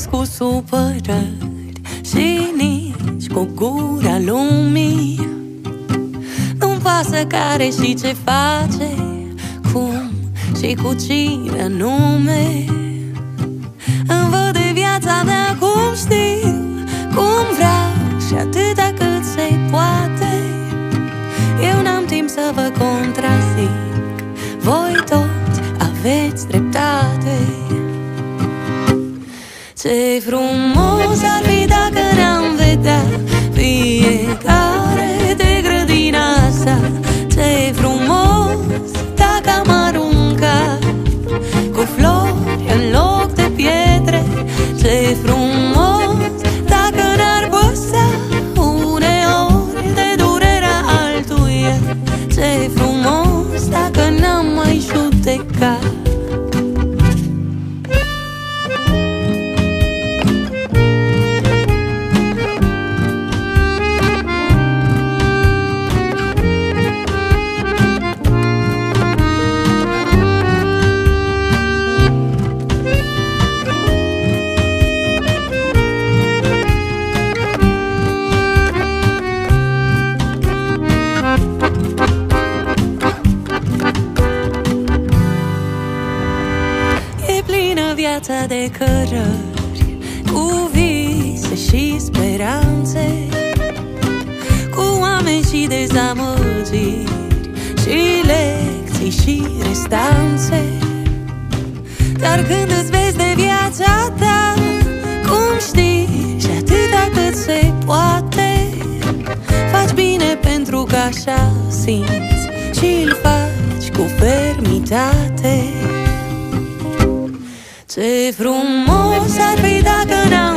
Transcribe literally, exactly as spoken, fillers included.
vorbiți cu supărări și nici cu gura lumii. Nu-mi pasă care și ce face, cum și cu cine anume. Îmi văd de viața mea cum știu, cum vreau și atâta cât se poate. Eu n-am timp să vă contrazic, voi toți aveți dreptate. Ce frumos ar fi dacă ne-am vedea fiecare de grădina asta. Ce frumos dacă am arunca cu flori în loc de pietre. Ce frumos dacă n-ar păsa uneori de durerea altuia. Ce frumos dacă n-am mai judecat. Viața de cărări, cu vise și speranțe, cu oameni și dezamăgiri, și lecții și restanțe. Dar când îți vezi de viața ta cum știi și atâta cât se poate, faci bine pentru că așa simți și-l faci cu fermitate. Ce frumos ar fi dacă n-am